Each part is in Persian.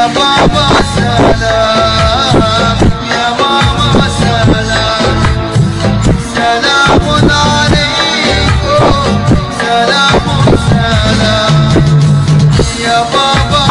يا بابا سلام يا ماما سلام سلام عليكم سلام سلام يا بابا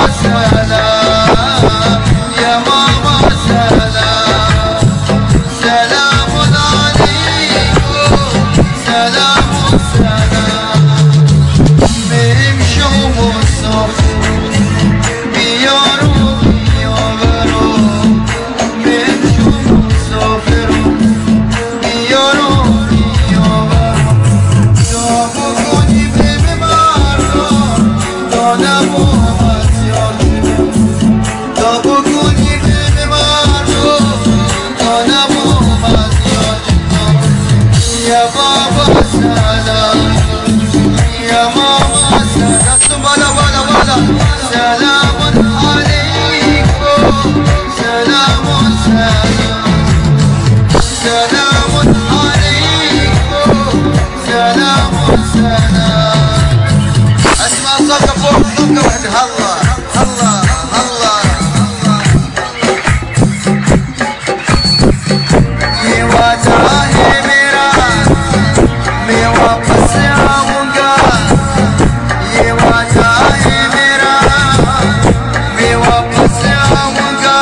سلام يا ماما سلام سلام عليكم سلام سلام بریم شام و مسافر بیارو بیاورو بریم شام و مسافر بیارو بیاورو تا بکنی به مردم دانم و مزیاد تا بکنی به مردم دانم و مزیاد یا بابا سلام يا ماما سلام بالا بالا بالا سلام عليكم سلام سلام سلام عليكم سلام سلام اسمع صوتك فوق ضمك وحده الله الله الله ये वादा है मेरा मैं वापस आऊंगा ये वादा है मेरा मैं वापस आऊंगा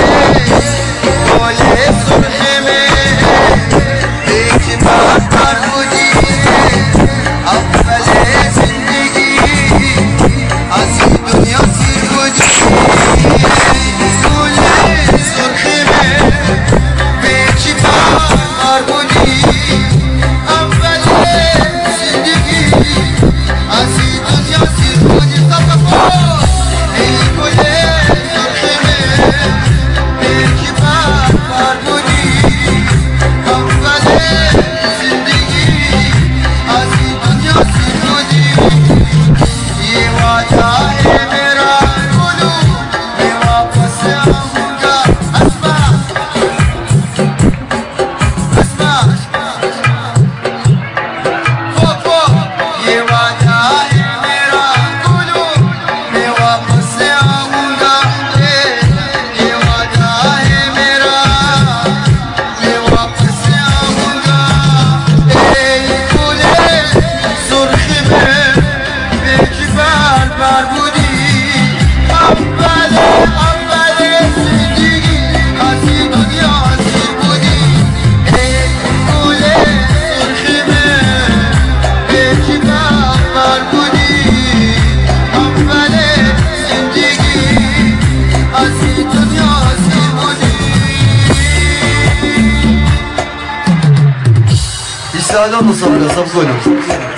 बोले सुबह में एक बात कर मुझे अब भले जिंदगी हंसी दुनिया सी मुझे बोले सुबह में एक बात कर मुझे अब भले जिंदगी हंसी दुनिया सी मुझे सब बोले सुबह में एक बात कर मुझे अब भले जिंदगी हंसी दुनिया सी मुझे ये वादा है मेरा बोलूं मैं वापस आऊंगा अस्मा अस्मा फो ये वादा है मेरा बोलूं मैं वापस आऊंगा ये वादा है मेरा मैं वापस आऊंगा बोले सुर्ख में बेजबान बारबूदी अब भले जिंदगी हंसी दुनिया हंसी बुदी बोले सुर्ख में बेजबान बारबूदी अब भले जिंदगी हंसी दुनिया हंसी बुदी İsrail'den nasıl biraz spokojno.